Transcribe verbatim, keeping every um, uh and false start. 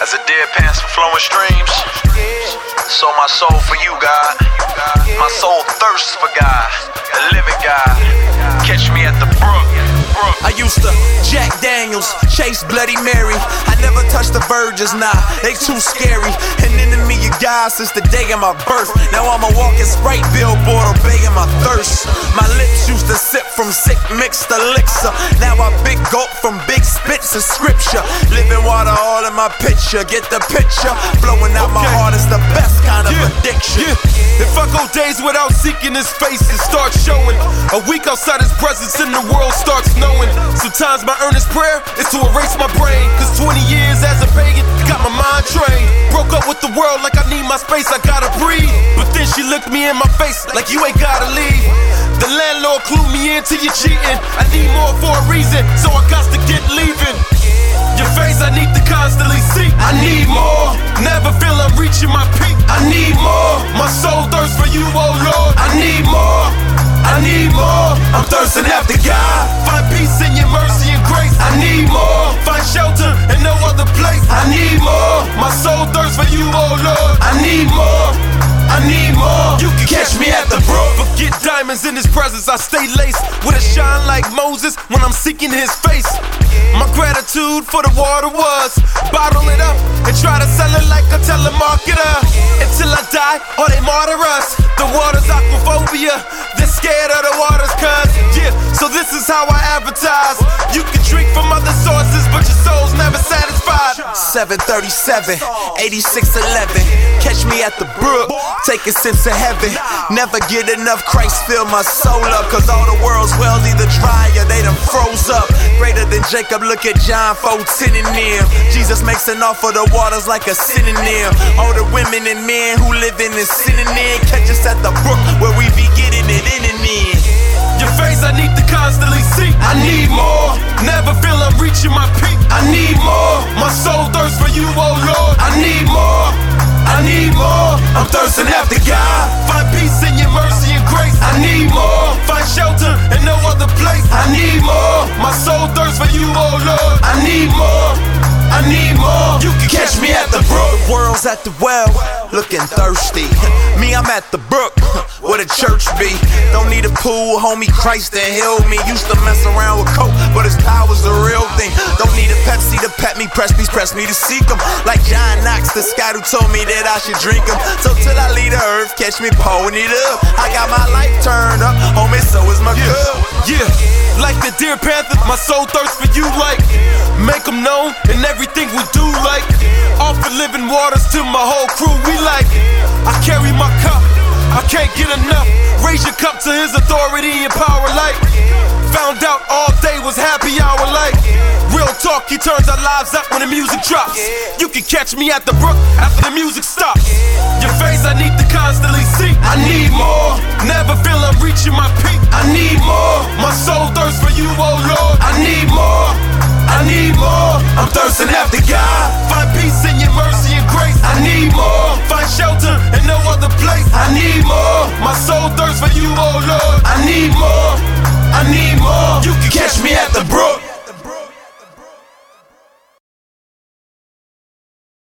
As the deer pants for flowing streams, so my soul for you, God. My soul thirsts for God, the living God. Catch me at the brook. I used to Jack Daniels, chase Bloody Mary. I never touched the virgins, nah, they too scary. An enemy of God since the day of my birth. Now I'm a walking Sprite billboard, obeying my thirst. My lips used to sip from sick mixed elixir. Now I big gulp from big spits of scripture. Living water all in my picture, get the picture. Flowing out my heart is the best kind of yeah, addiction. Yeah. If I go days without seeking his face, it starts showing. A week outside his presence and the world starts knowing. Sometimes my earnest prayer is to erase my brain. Cause twenty years as a pagan got my mind trained. Broke up with the world like I need my space, I gotta breathe. But then she looked me in my face like you ain't gotta leave. The landlord clued me into you cheating. I need more for a reason, so I got to get leaving. Your face I need to constantly see. I need more, never feel I'm reaching my peak. I need more, my soul thirsts for you, oh Lord. I need more, I need more. I'm thirsting after God. Find peace in your mercy and grace. I need more, find shelter in no other place. I need more, my soul thirsts for you, oh Lord. I need more, I need more. You can catch me at the brook. Forget diamonds in his presence, I stay laced with a shine like Moses when I'm seeking his face. My gratitude for the water was bottle it up and try to sell it like a telemarketer. Until I die or they martyr us. The water's aquaphobia, they're scared of the waters cuz, yeah, so this is how I advertise. You can drink from other sources but your soul's never satisfied. Seven thirty-seven, eighty-six eleven. Catch me at the brook, take a sense of heaven. Never get enough, Christ fill my soul up. Cause all the world's wells either dry or they done froze up. Greater than Jacob, look at John fourteen and them. Jesus makes an offer the waters like a synonym. All the women and men who live in this synonym. Catch us at the brook where we be getting it in and in. Your face I need to constantly see. I need more, never feel I'm reaching my peak. I need more, my soul thirsts for you, oh Lord. I need more, I need more. I'm thirsting after God. Find peace in your mercy and grace. I need more, find shelter in no other place. I need more, my soul thirsts for you, oh Lord. I need more, I need more. You can catch me at the brook. The world's at the well, looking thirsty. Me, I'm at the brook, where the church be. Don't need a pool, homie, Christ that healed me. Used to mess around with coke, but his power's the real thing. Don't need a Pepsi to pet me, press me, press me to seek him. Like John Knox, the sky who told me that I should drink him. So till I leave the earth, catch me pouring it up. I got my life turned up, homie, so is my cup. Yeah, like the deer panther, my soul thirsts for you like. Make them known in everything we do like. Offer living waters to my whole crew, we like. I carry my cup, I can't get enough. Raise your cup to his authority and power like. Found out all day was happy hour like. Real talk, he turns our lives up when the music drops. You can catch me at the brook after the music stops. Your face I need to constantly see. I need more, never feel I'm reaching my peak. I need more, my soul thirsts for you, oh Lord. I need more, I need more. I'm thirsting after God. Find peace in your mercy and grace. I need more, find shelter in no other place. I need more, my soul thirsts for you, oh Lord. I need more, I need more. You can catch me at the brook.